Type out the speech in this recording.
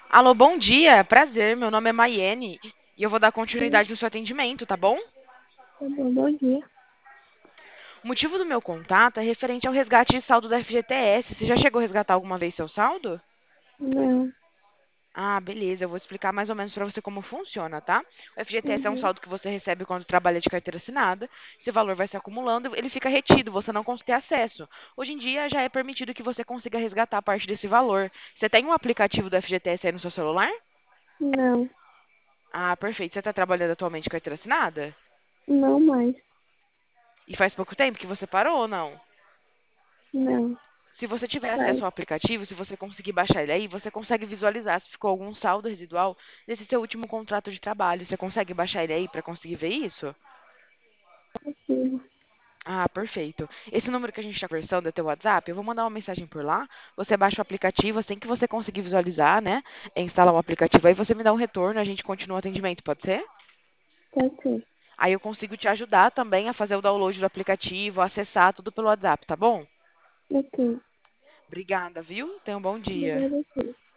Alô, bom dia. Prazer, meu nome é Maiene e eu vou dar Oi, continuidade no seu atendimento, tá bom? tá bom, bom dia. O motivo do meu contato é referente ao resgate de saldo do FGTS. Você já chegou a resgatar alguma vez seu saldo? Não. Ah, beleza. Eu vou explicar mais ou menos para você como funciona, tá? O FGTS é um Uhum. saldo que você recebe quando trabalha de carteira assinada. Esse valor vai se acumulando, ele fica retido, você não consegue ter acesso. Hoje em dia já é permitido que você consiga resgatar parte desse valor. Você tem um aplicativo do FGTS aí no seu celular? Não. Ah, perfeito. Você está trabalhando atualmente de carteira assinada? Não mais. E faz pouco tempo que você parou ou não? Não. Se você tiver Faz. acesso ao aplicativo, se você conseguir baixar ele aí, você consegue visualizar se ficou algum saldo residual desse seu último contrato de trabalho. Você consegue baixar ele aí para conseguir ver isso? Consigo. Ah, perfeito. Esse número que a gente está conversando é teu WhatsApp? Eu vou mandar uma mensagem por lá. Você baixa o aplicativo, assim que você conseguir visualizar, né? Instalar o aplicativo aí, você me dá um retorno, a gente continua o atendimento, pode ser? Pode ser. Aí eu consigo te ajudar também a fazer o download do aplicativo, acessar tudo pelo WhatsApp, tá bom? Ok. Obrigada, viu? Tenha um bom dia. Obrigada a você.